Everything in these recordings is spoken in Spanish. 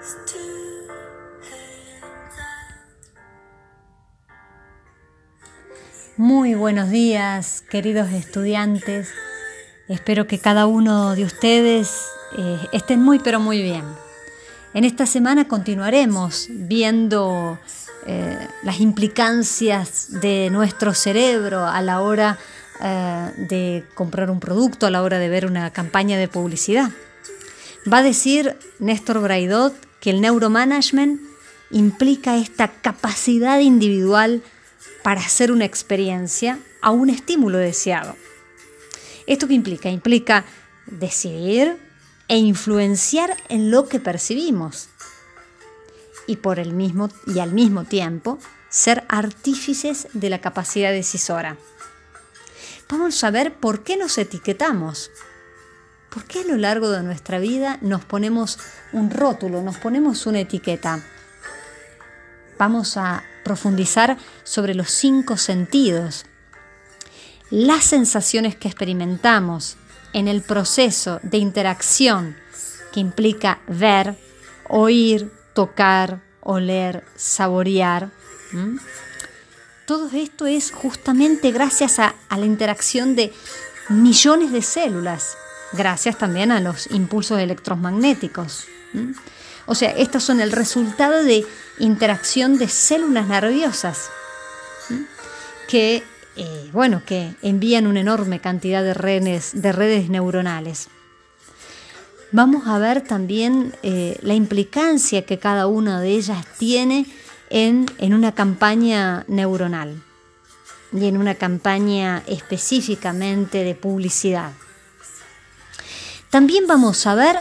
Muy buenos días, queridos estudiantes. Espero que cada uno de ustedes estén muy pero muy bien. En esta semana continuaremos viendo las implicancias de nuestro cerebro a la hora de comprar un producto, a la hora de ver una campaña de publicidad. Va a decir Néstor Braidot que el neuromanagement implica esta capacidad individual para hacer una experiencia a un estímulo deseado. ¿Esto qué implica? Implica decidir e influenciar en lo que percibimos y al mismo tiempo ser artífices de la capacidad decisora. Vamos a ver por qué nos etiquetamos. ¿Por qué a lo largo de nuestra vida nos ponemos un rótulo, nos ponemos una etiqueta? Vamos a profundizar sobre los 5 sentidos, las sensaciones que experimentamos en el proceso de interacción que implica ver, oír, tocar, oler, saborear. Todo esto es justamente gracias a la interacción de millones de células, gracias también a los impulsos electromagnéticos. O sea, estos son el resultado de interacción de células nerviosas que envían una enorme cantidad de redes neuronales. Vamos a ver también la implicancia que cada una de ellas tiene en una campaña neuronal y en una campaña específicamente de publicidad. También vamos a ver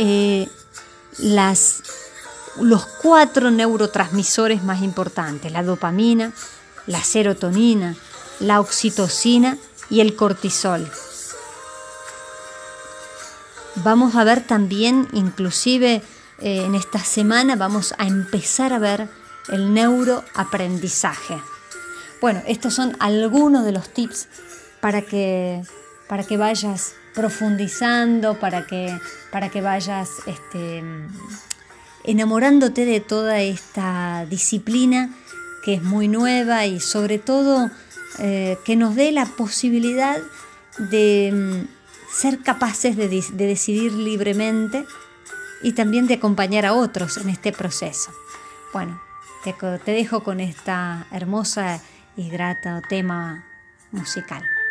los 4 neurotransmisores más importantes: la dopamina, la serotonina, la oxitocina y el cortisol. Vamos a ver también, inclusive en esta semana, vamos a empezar a ver el neuroaprendizaje. Bueno, estos son algunos de los tips para que vayas profundizando, para que vayas enamorándote de toda esta disciplina que es muy nueva y sobre todo que nos dé la posibilidad de ser capaces de decidir libremente y también de acompañar a otros en este proceso. Bueno, te dejo con esta hermosa y grata tema musical.